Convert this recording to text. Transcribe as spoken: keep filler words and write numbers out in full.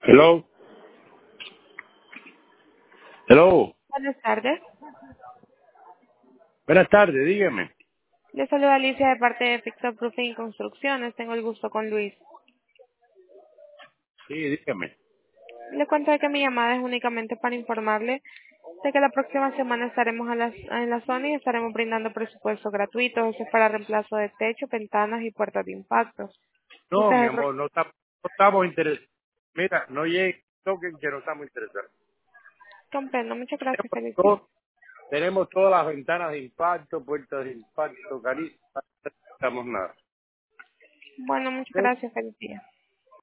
Hello. Hello. Buenas tardes. Buenas tardes, dígame. Le saluda Alicia de parte de Fix Up Roofing Construcciones. Tengo el gusto con Luis. Sí, dígame. Le cuento de que mi llamada es únicamente para informarle de que la próxima semana estaremos a las- en la zona y estaremos brindando presupuestos gratuitos. Eso es para reemplazo de techo, ventanas y puertas de impacto. No, mi Usted amor, no, está- no estamos interesados. Mira, no llegue, toquen que no estamos interesados. comprendo. Muchas gracias. Tenemos, Feliz día. todo- tenemos todas las ventanas de impacto, puertas de impacto, carísimas, no necesitamos nada. Bueno, muchas ¿Ok? gracias. Feliz día.